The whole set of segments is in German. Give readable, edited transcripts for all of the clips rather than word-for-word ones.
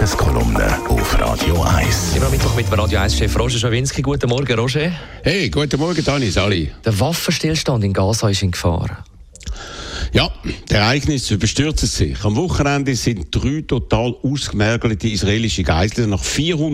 Tageskolumne auf Radio 1. Immer Mittwoch mit dem Radio 1-Chef Roger Schawinski. Guten Morgen, Roger. Hey, guten Morgen, Dani, Sali. Der Waffenstillstand in Gaza ist in Gefahr. Ja, die Ereignisse überstürzen sich. Am Wochenende sind 3 total ausgemergelte israelische Geiseln nach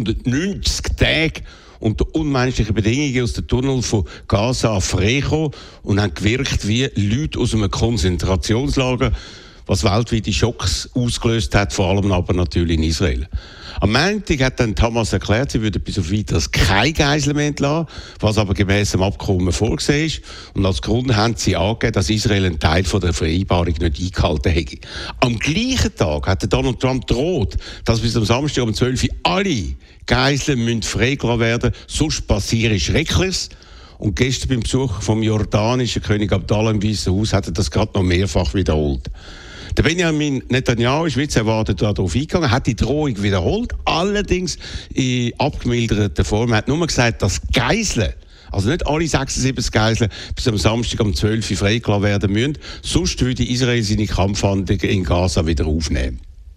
490 Tagen unter unmenschlichen Bedingungen aus dem Tunnel von Gaza freigekommen und haben gewirkt wie Leute aus einem Konzentrationslager, was weltweite Schocks ausgelöst hat, vor allem aber natürlich in Israel. Am Montag hat dann Hamas erklärt, sie würde bis auf weiteres keine Geiseln mehr entlassen, was aber gemäss dem Abkommen vorgesehen ist. Und als Grund haben sie angegeben, dass Israel einen Teil von der Vereinbarung nicht eingehalten hätte. Am gleichen Tag hat Donald Trump gedroht, dass bis am Samstag um 12 Uhr alle Geiseln freigelassen werden müssen, sonst passiere Schreckliches. Und gestern beim Besuch vom jordanischen König Abdallah im Weißen Haus hat er das gerade noch mehrfach wiederholt. Der Benjamin Netanyahu ist wie erwartet darauf eingegangen, hat die Drohung wiederholt, allerdings in abgemilderter Form. Er hat nur gesagt, dass Geiseln, also nicht alle 76 Geiseln, bis am Samstag um 12 Uhr freigelassen werden müssen, sonst würde Israel seine Kampfhandlungen in Gaza wieder aufnehmen.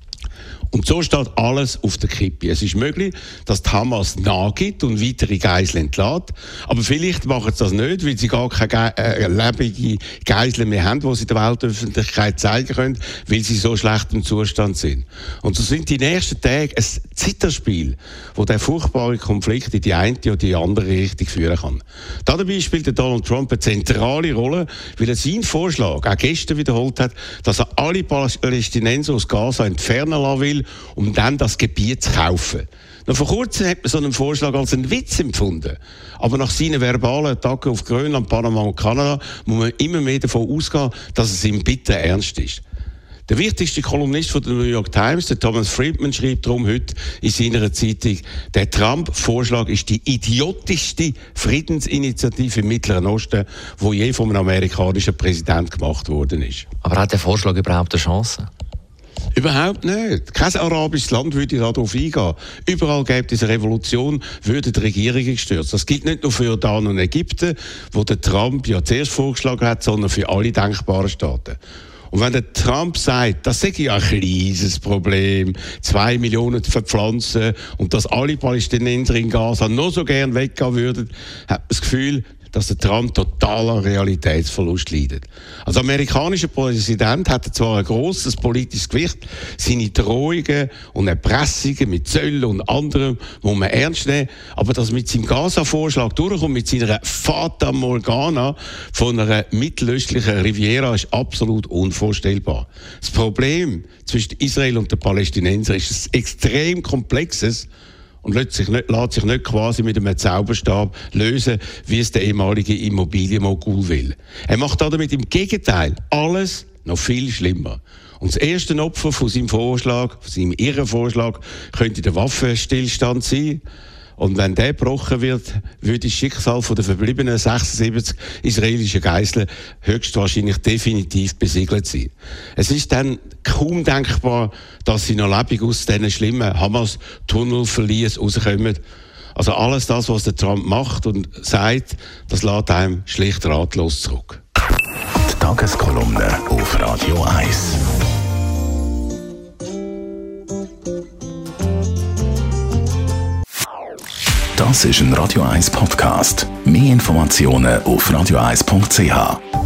Und so steht alles auf der Kippe. Es ist möglich, dass die Hamas nachgibt und weitere Geiseln entlässt. Aber vielleicht machen sie das nicht, weil sie gar keine lebenden Geiseln mehr haben, die sie der Weltöffentlichkeit zeigen können, weil sie so schlecht im Zustand sind. Und so sind die nächsten Tage ein Zitterspiel, wo der furchtbare Konflikt in die eine oder die andere Richtung führen kann. Dabei spielt der Donald Trump eine zentrale Rolle, weil er seinen Vorschlag auch gestern wiederholt hat, dass er alle Palästinenser aus Gaza entfernen lassen will, um dann das Gebiet zu kaufen. Noch vor kurzem hat man so einen Vorschlag als einen Witz empfunden. Aber nach seinen verbalen Attacken auf Grönland, Panama und Kanada muss man immer mehr davon ausgehen, dass es ihm bitter ernst ist. Der wichtigste Kolumnist von der New York Times, der Thomas Friedman, schreibt darum heute in seiner Zeitung, der Trump-Vorschlag ist die idiotischste Friedensinitiative im Mittleren Osten, die je von einem amerikanischen Präsident gemacht worden ist. Aber hat der Vorschlag überhaupt eine Chance? Überhaupt nicht. Kein arabisches Land würde darauf eingehen. Überall gäbe es eine Revolution, würden die Regierungen gestürzt. Das gilt nicht nur für Jordan und Ägypten, wo der Trump ja zuerst vorgeschlagen hat, sondern für alle denkbaren Staaten. Und wenn der Trump sagt, das sei ja ein kleines Problem, 2 Millionen verpflanzen und dass alle Palästinenser in Gaza noch so gern weggehen würden, hat man das Gefühl, dass der Trump totaler Realitätsverlust leidet. Als amerikanischer Präsident hat er zwar ein grosses politisches Gewicht, seine Drohungen und Erpressungen mit Zöllen und anderem muss man ernst nehmen, aber dass mit seinem Gaza-Vorschlag durchkommt, mit seiner Fata Morgana von einer mittelöstlichen Riviera, ist absolut unvorstellbar. Das Problem zwischen Israel und den Palästinensern ist ein extrem komplexes und lässt sich nicht quasi mit einem Zauberstab lösen, wie es der ehemalige Immobilienmogul will. Er macht damit im Gegenteil alles noch viel schlimmer. Und das erste Opfer von seinem Vorschlag, von seinem Irrenvorschlag, könnte der Waffenstillstand sein. Und wenn der gebrochen wird, würde das Schicksal der verbliebenen 76 israelischen Geiseln höchstwahrscheinlich definitiv besiegelt sein. Es ist dann kaum denkbar, dass sie noch lebendig aus diesen schlimmen Hamas-Tunnelverlies rauskommen. Also alles das, was der Trump macht und sagt, das lässt einem schlicht ratlos zurück. Die Tageskolumne auf Radio 1. Das ist ein Radio 1 Podcast. Mehr Informationen auf radio1.ch.